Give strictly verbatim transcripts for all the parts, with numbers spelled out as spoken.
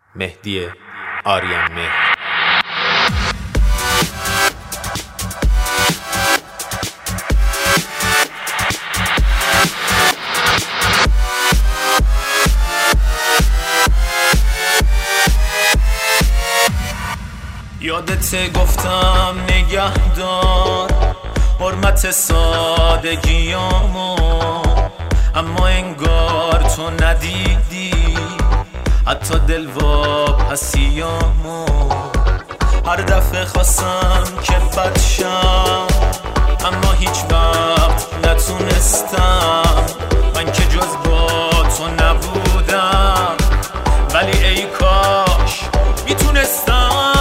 مهدی آریان مهر. یادت گفتم نگهدار حرمت سادگیامو، اما انگار تو ندیدی حتی دل واپسیامو. هر دفعه خواستم که بد شم، اما هیچ وقت نتونستم. من که جز با تو نبودم، ولی ای کاش میتونستم.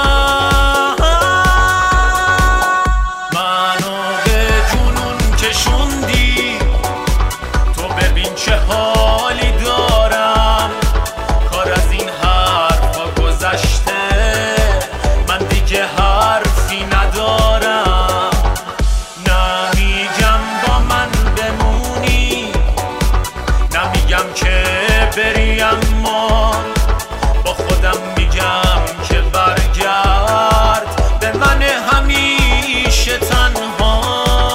چه حالی دارم، کار از این حرفا گذشته، من دیگه حرفی ندارم. نمیگم با من بمونی، نمیگم که بری، اما با خودم میگم که برگرد به من همیشه تنها.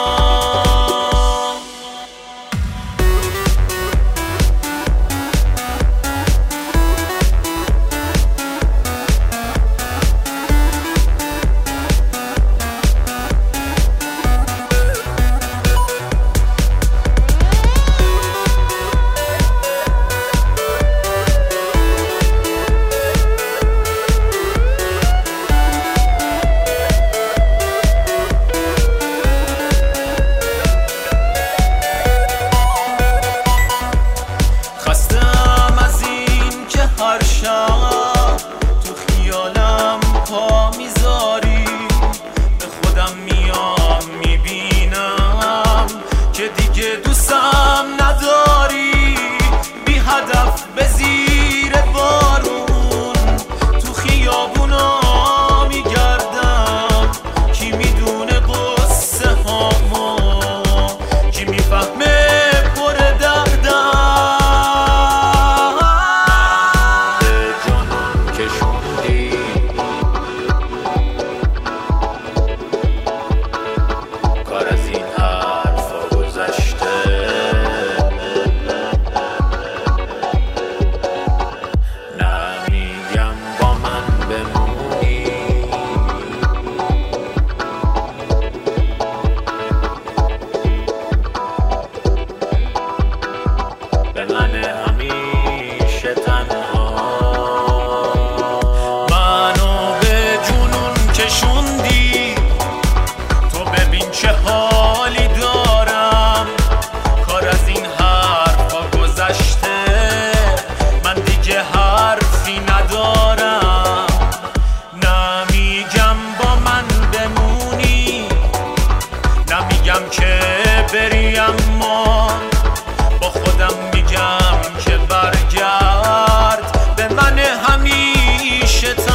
تو خیالم پا میذاری، به خودم میام میبینم که دیگه دوستم نداری. بی هدف به زیر بارون تو خیابونا میگردم، کی میدونه قصه هامو، کی میفهمه پر دردم. چه حالی دارم، کار از این حرفا گذشته، من دیگه حرفی ندارم. نمیگم با من بمونی، نمیگم که بری، اما با خودم میگم که برگرد به من همیشه.